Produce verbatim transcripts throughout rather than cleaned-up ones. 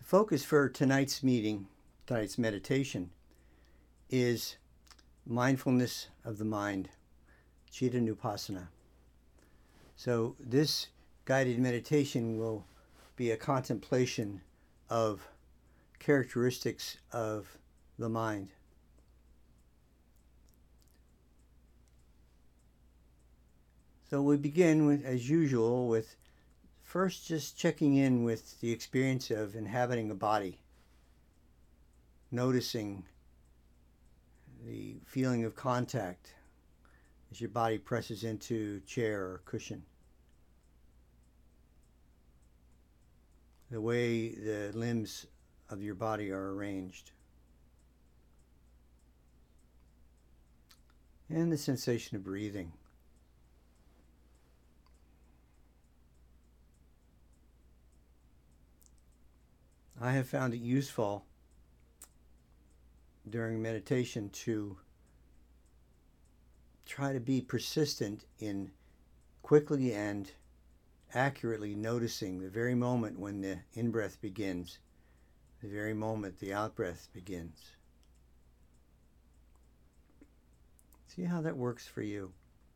focus for tonight's meeting, tonight's meditation, is mindfulness of the mind, Chitta Nupassana. So this guided meditation will be a contemplation of characteristics of the mind. So we begin with, as usual, with first just checking in with the experience of inhabiting a body, noticing the feeling of contact as your body presses into chair or cushion, the way the limbs of your body are arranged, and the sensation of breathing. I have found it useful during meditation to try to be persistent in quickly and accurately noticing the very moment when the in-breath begins, the very moment the out-breath begins. See how that works for you.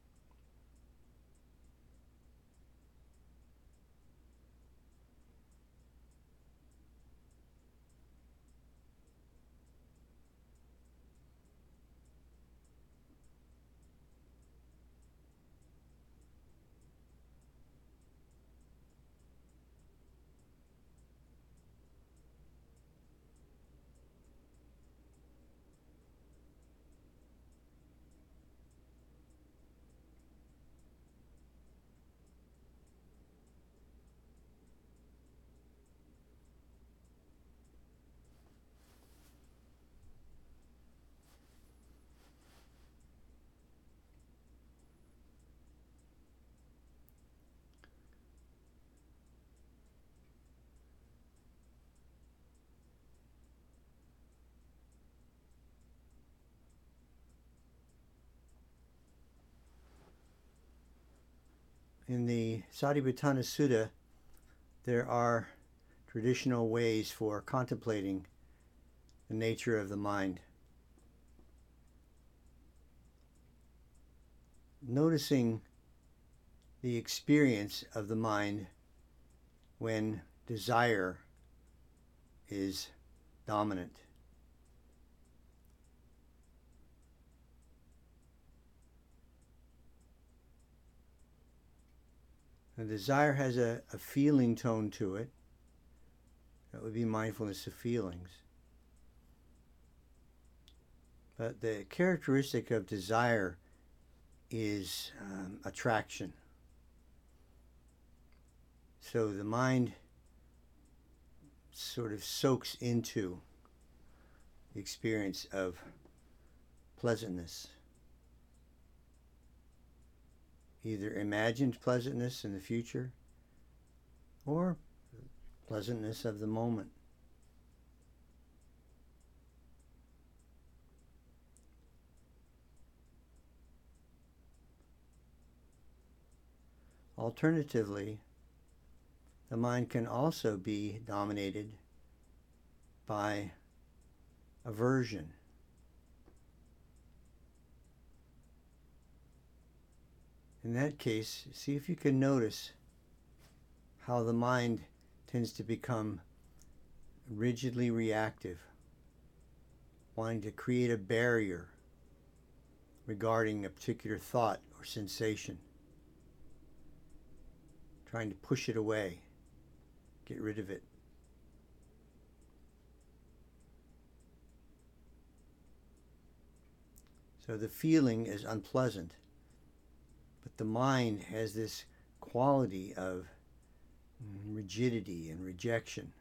In the Satipatthana Sutta, there are traditional ways for contemplating the nature of the mind. Noticing the experience of the mind when desire is dominant. The desire has a, a feeling tone to it. That would be mindfulness of feelings. But the characteristic of desire is um, attraction. So the mind sort of soaks into the experience of pleasantness. Either imagined pleasantness in the future or pleasantness of the moment. Alternatively, the mind can also be dominated by aversion. In that case, see if you can notice how the mind tends to become rigidly reactive, wanting to create a barrier regarding a particular thought or sensation, trying to push it away, get rid of it. So the feeling is unpleasant, but the mind has this quality of rigidity and rejection.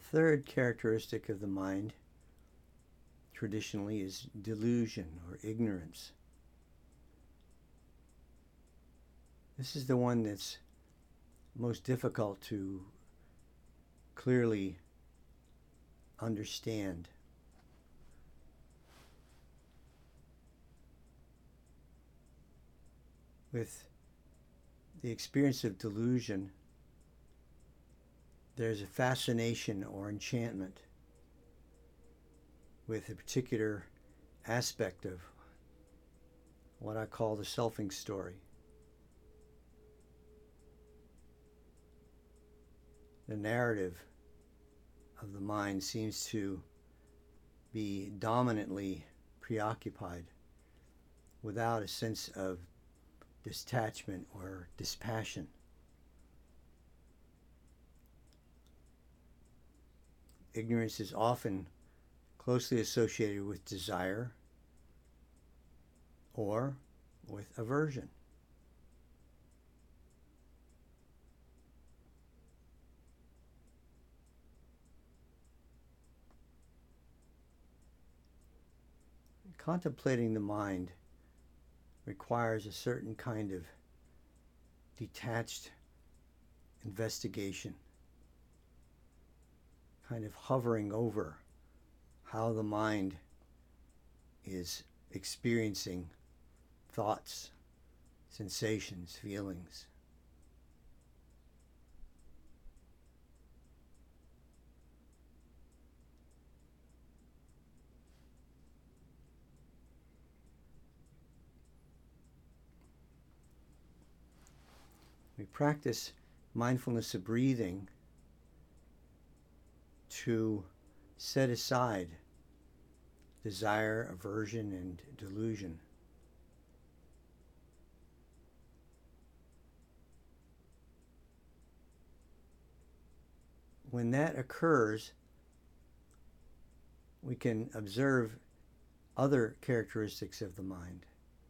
third characteristic of the mind traditionally is delusion or ignorance. This is the one that's most difficult to clearly understand. With the experience of delusion, there's a fascination or enchantment with a particular aspect of what I call the selfing story. The narrative of the mind seems to be dominantly preoccupied without a sense of detachment or dispassion. Ignorance is often closely associated with desire or with aversion. Contemplating the mind requires a certain kind of detached investigation, kind of hovering over how the mind is experiencing thoughts, sensations, feelings. We practice mindfulness of breathing to set aside desire, aversion, and delusion. When that occurs, we can observe other characteristics of the mind.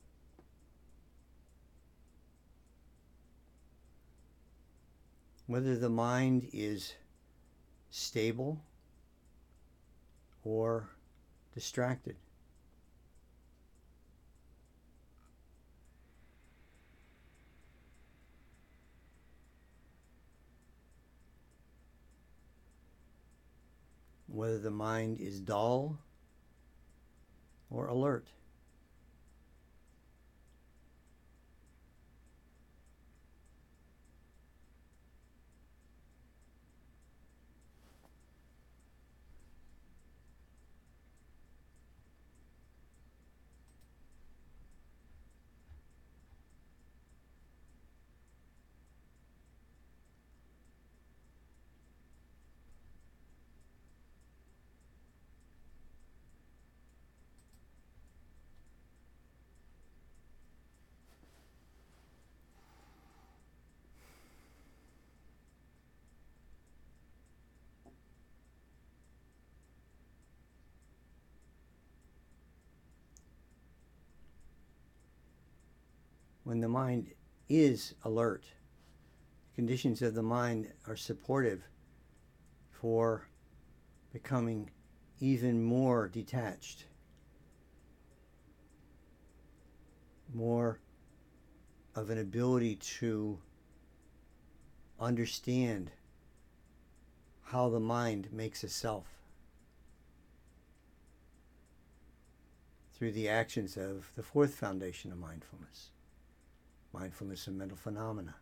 Whether the mind is stable or distracted. Whether the mind is dull or alert. When the mind is alert, conditions of the mind are supportive for becoming even more detached, more of an ability to understand how the mind makes a self through the actions of the fourth foundation of mindfulness, mindfulness of mental phenomena.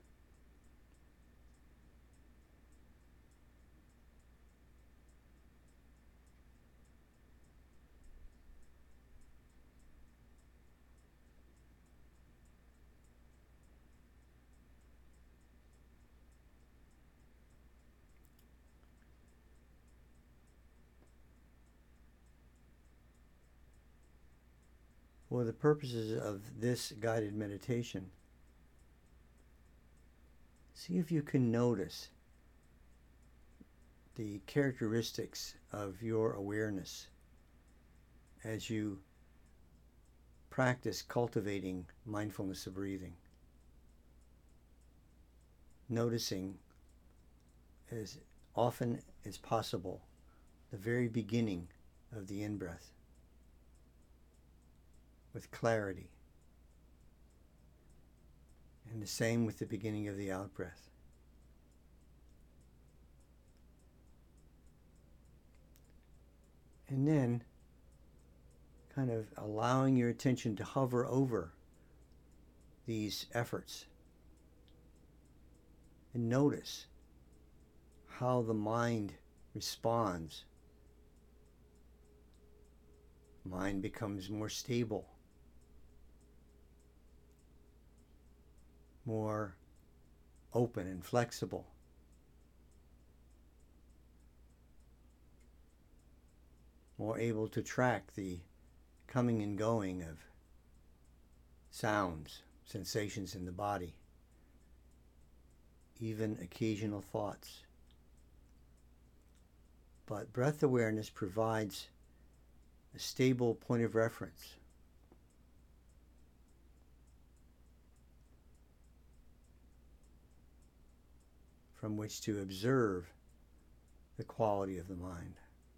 For the purposes of this guided meditation, see if you can notice the characteristics of your awareness as you practice cultivating mindfulness of breathing. Noticing as often as possible the very beginning of the in-breath with clarity, and the same with the beginning of the out-breath. And then kind of allowing your attention to hover over these efforts and notice how the mind responds. Mind becomes more stable, more open and flexible. More able to track the coming and going of sounds, sensations in the body, even occasional thoughts. But breath awareness provides a stable point of reference. From which to observe the quality of the mind.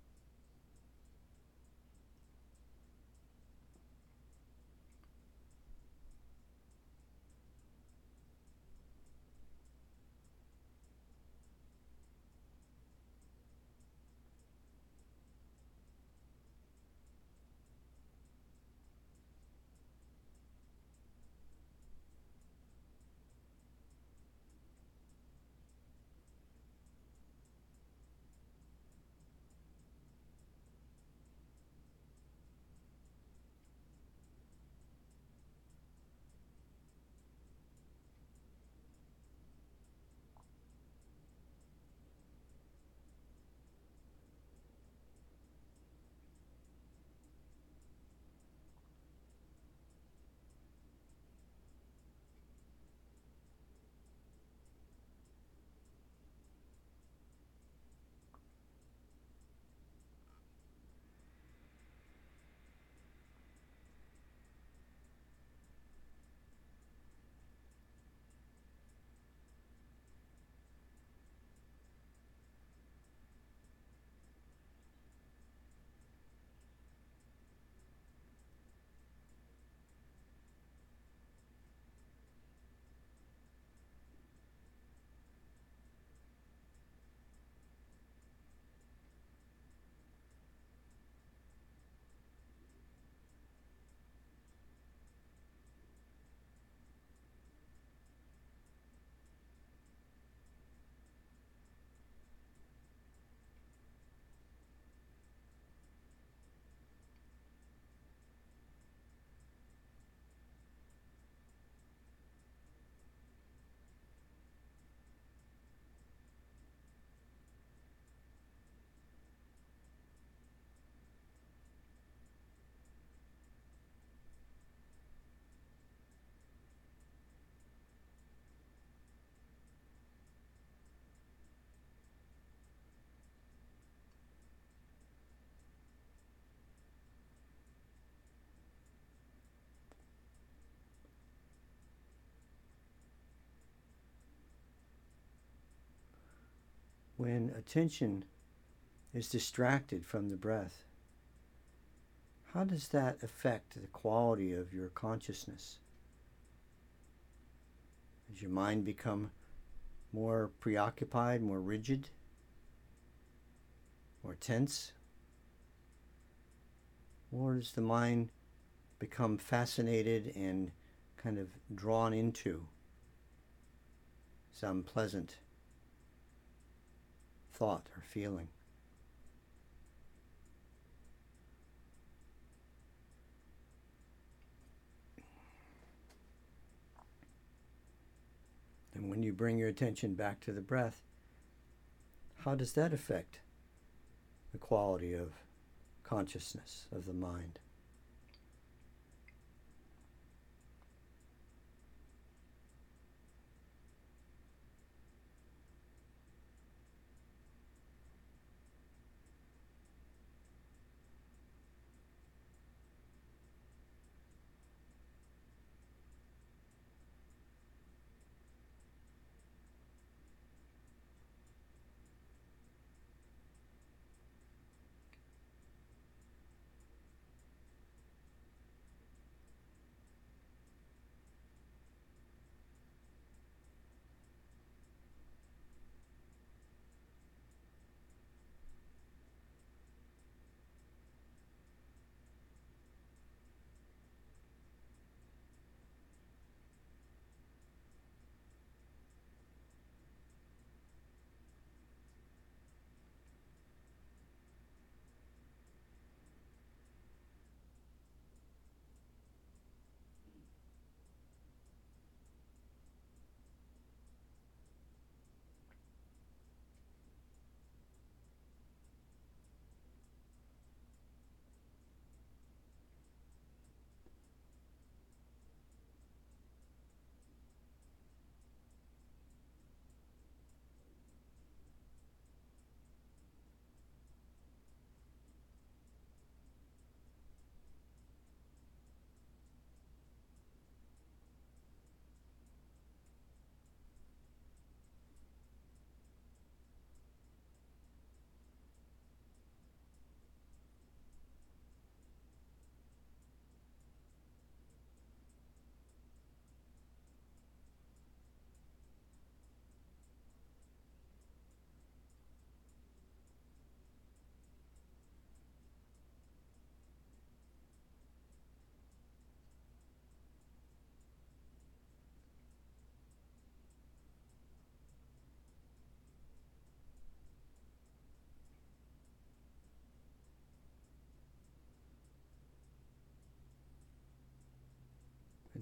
When attention is distracted from the breath, how does that affect the quality of your consciousness? Does your mind become more preoccupied, more rigid, more tense? Or does the mind become fascinated and kind of drawn into some pleasant thought or feeling? And when you bring your attention back to the breath, how does that affect the quality of consciousness of the mind?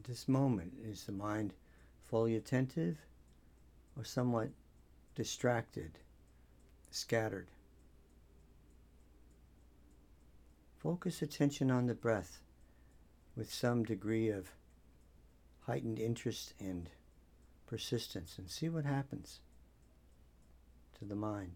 At this moment, is the mind fully attentive or somewhat distracted, scattered? Focus attention on the breath with some degree of heightened interest and persistence, and see what happens to the mind.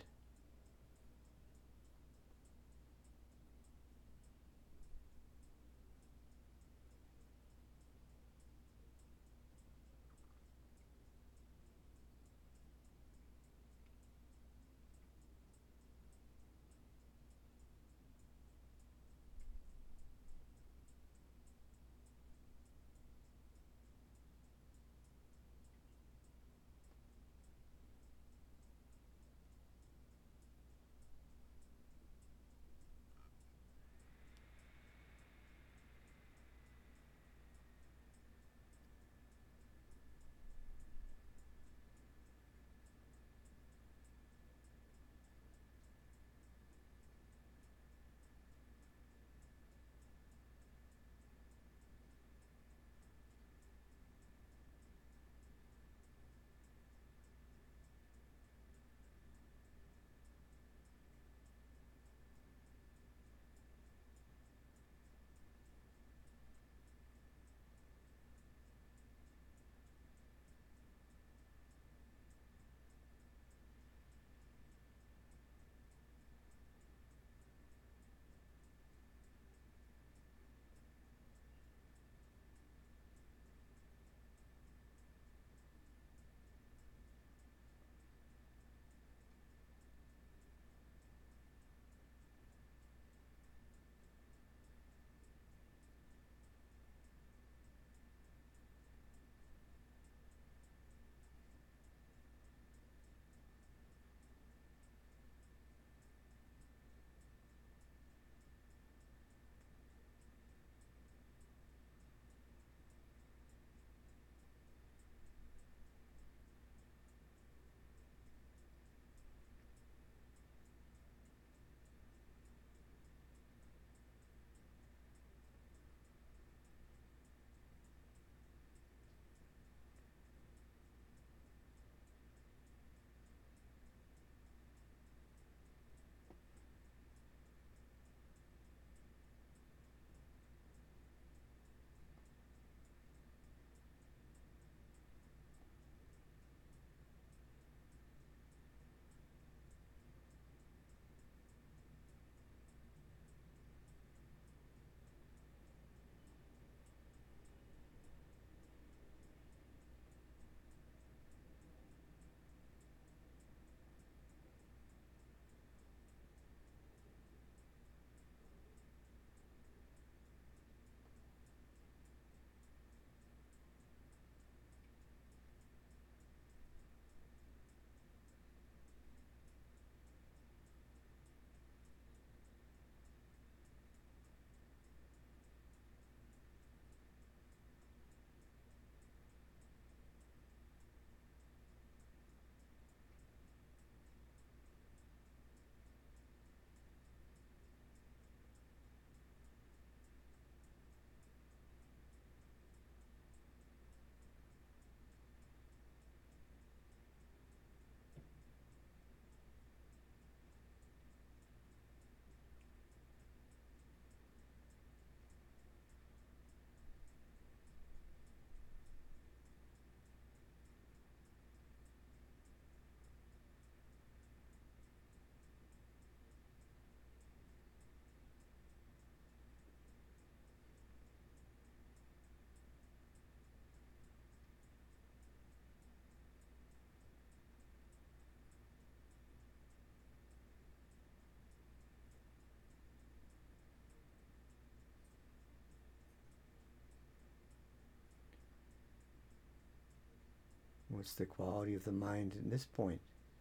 What's the quality of the mind at this point?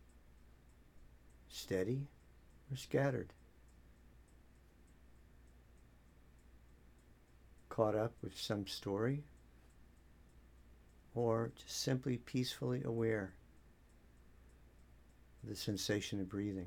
Steady or scattered? Caught up with some story? Or just simply peacefully aware of the sensation of breathing?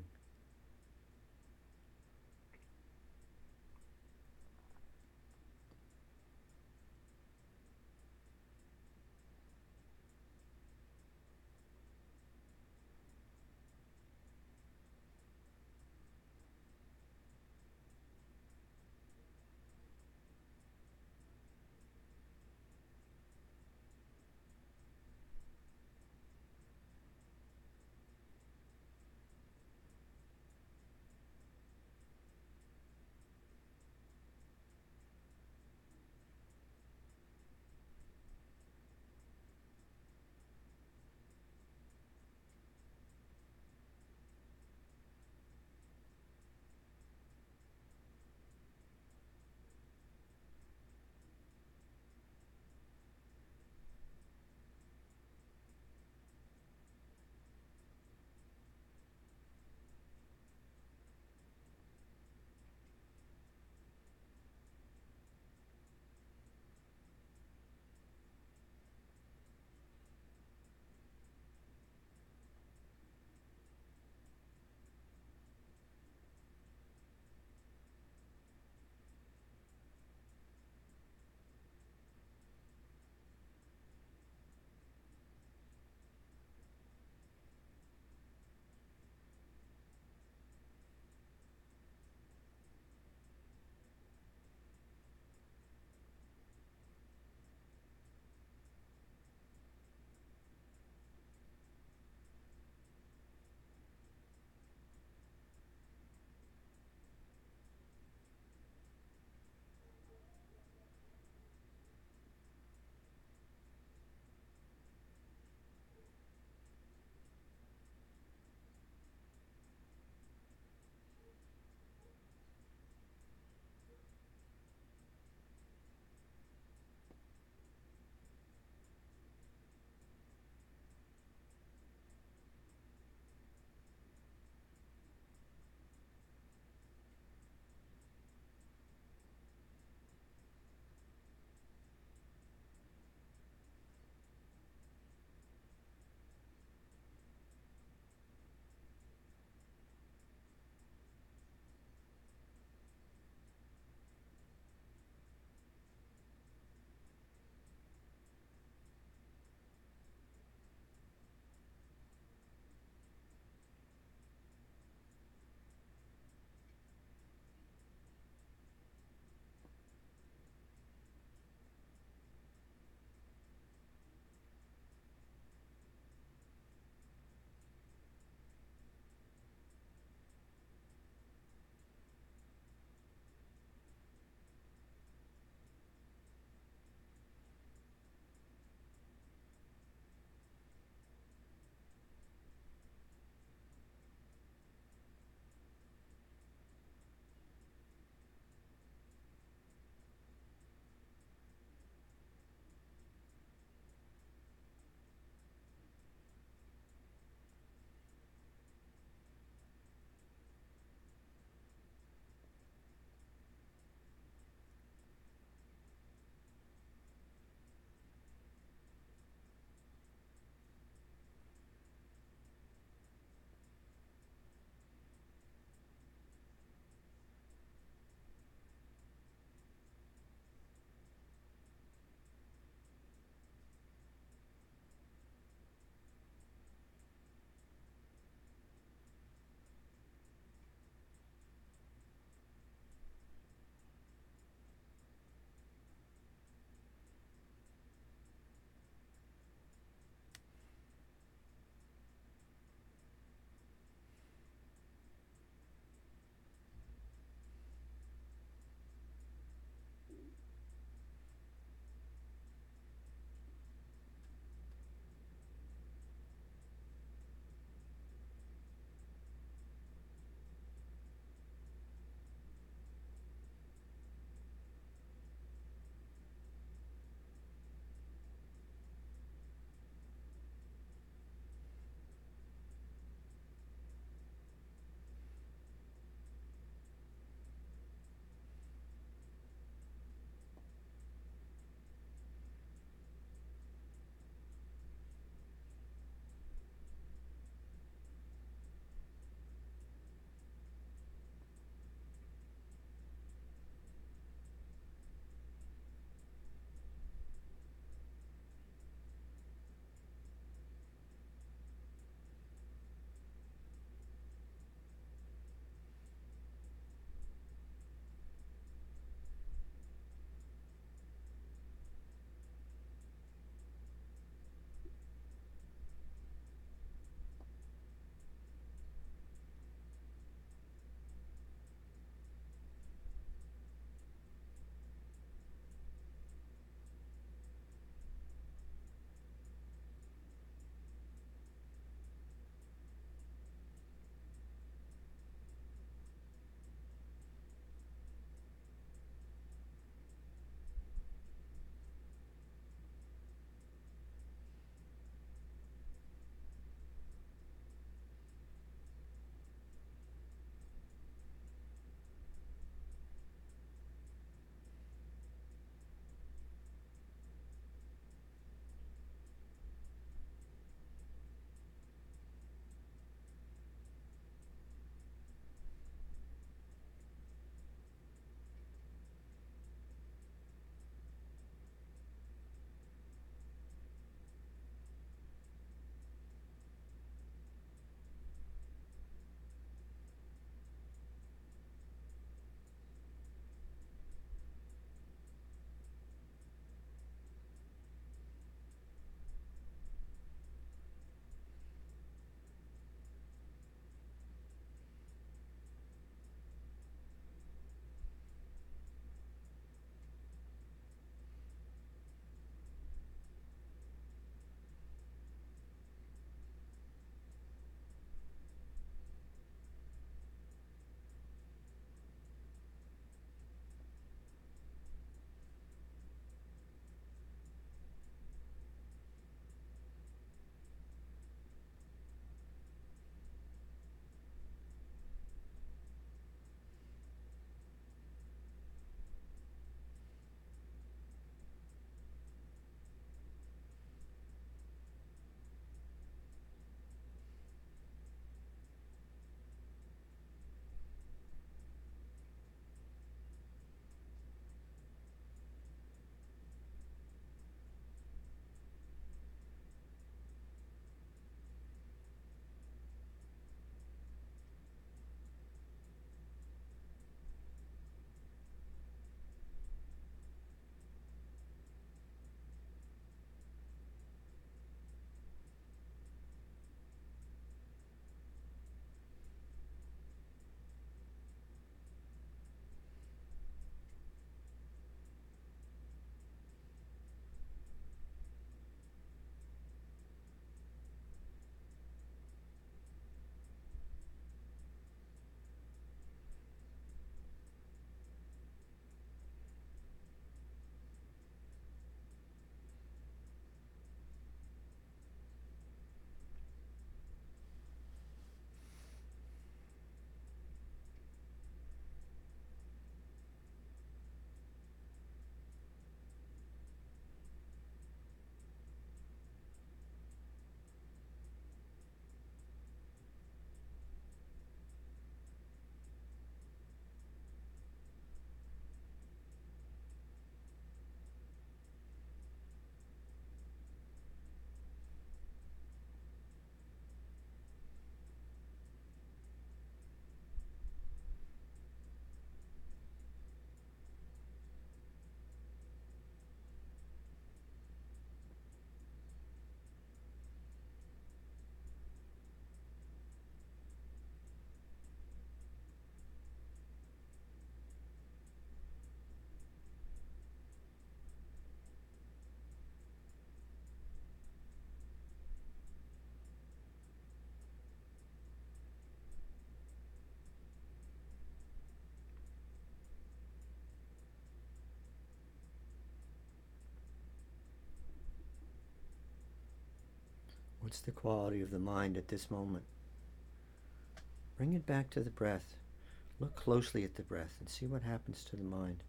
What's the quality of the mind at this moment? Bring it back to the breath. Look closely at the breath and see what happens to the mind.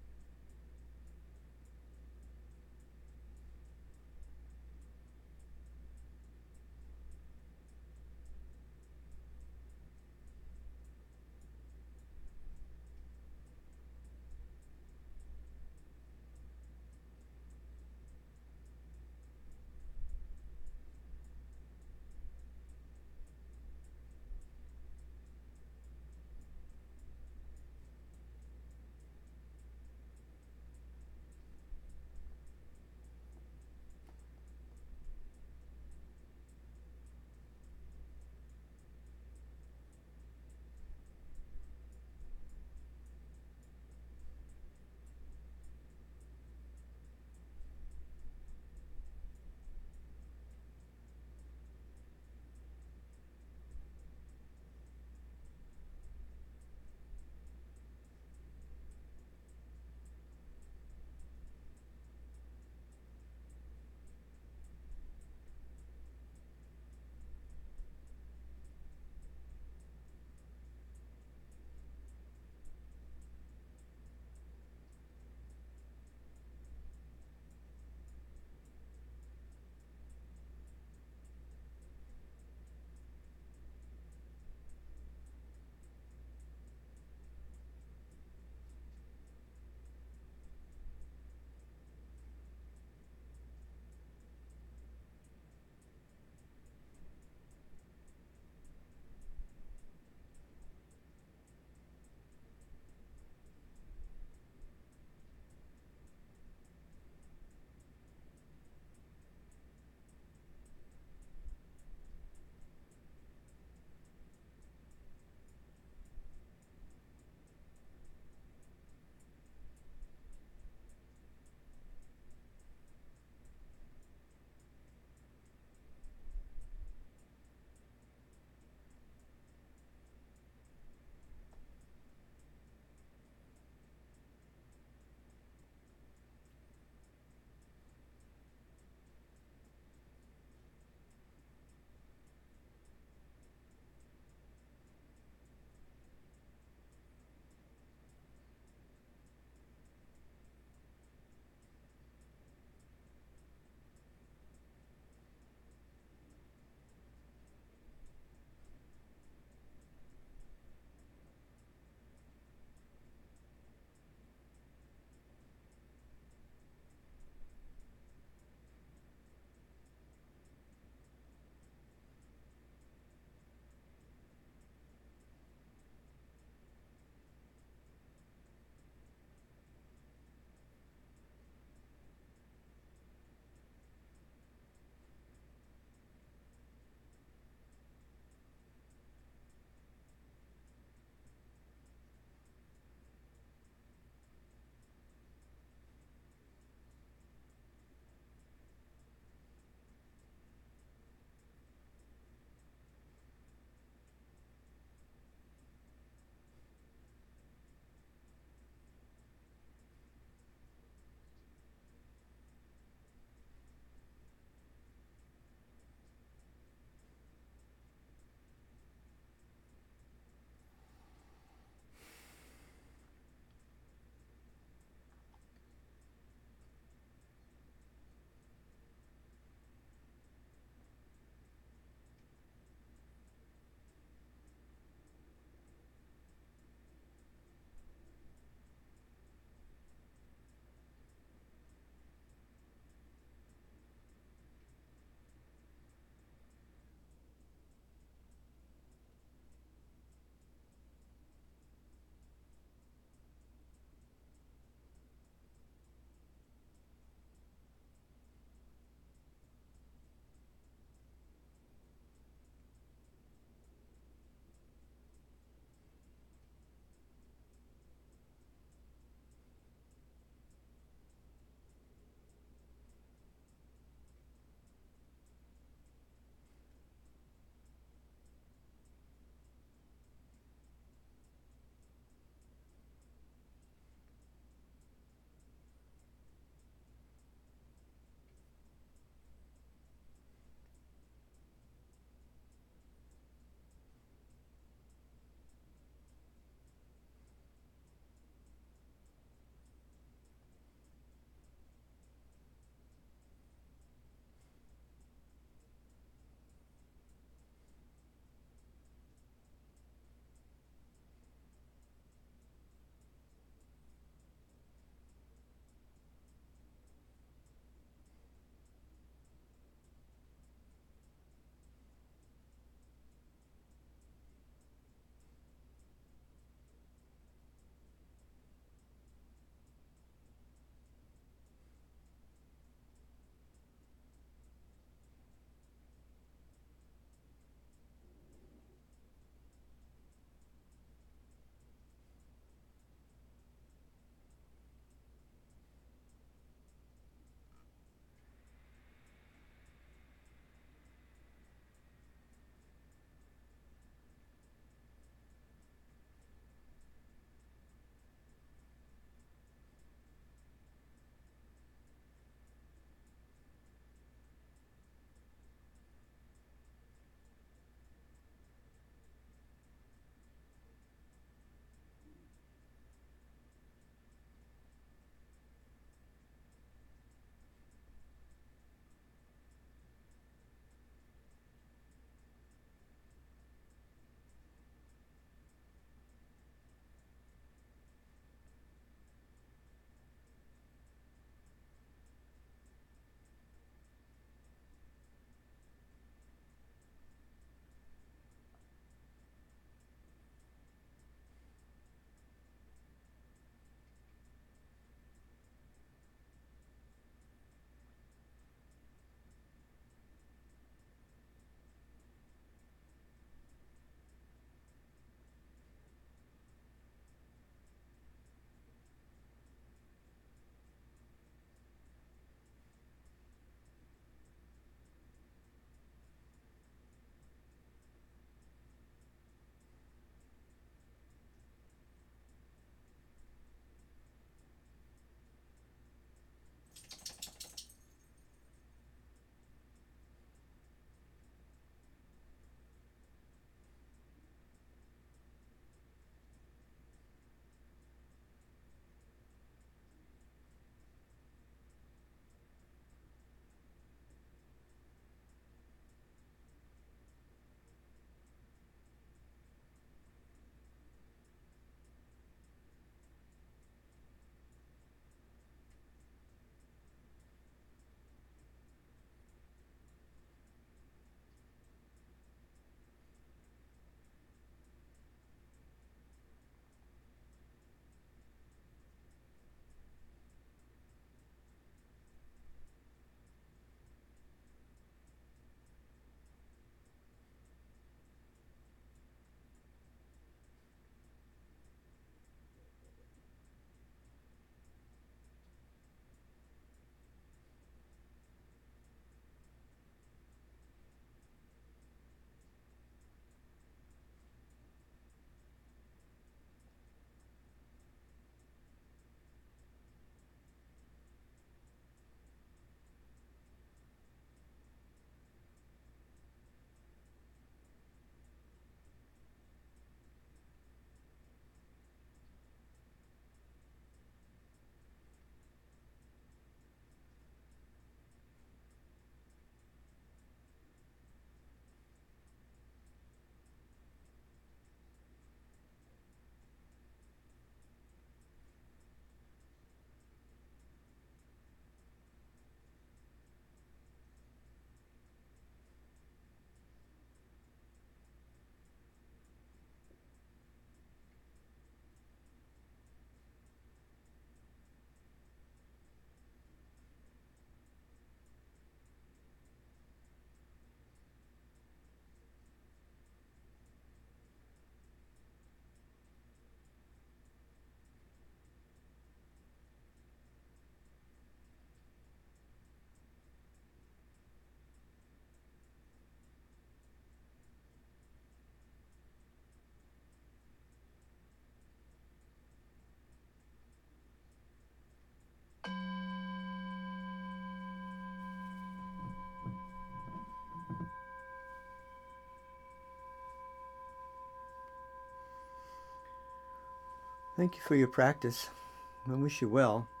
Thank you for your practice. I wish you well.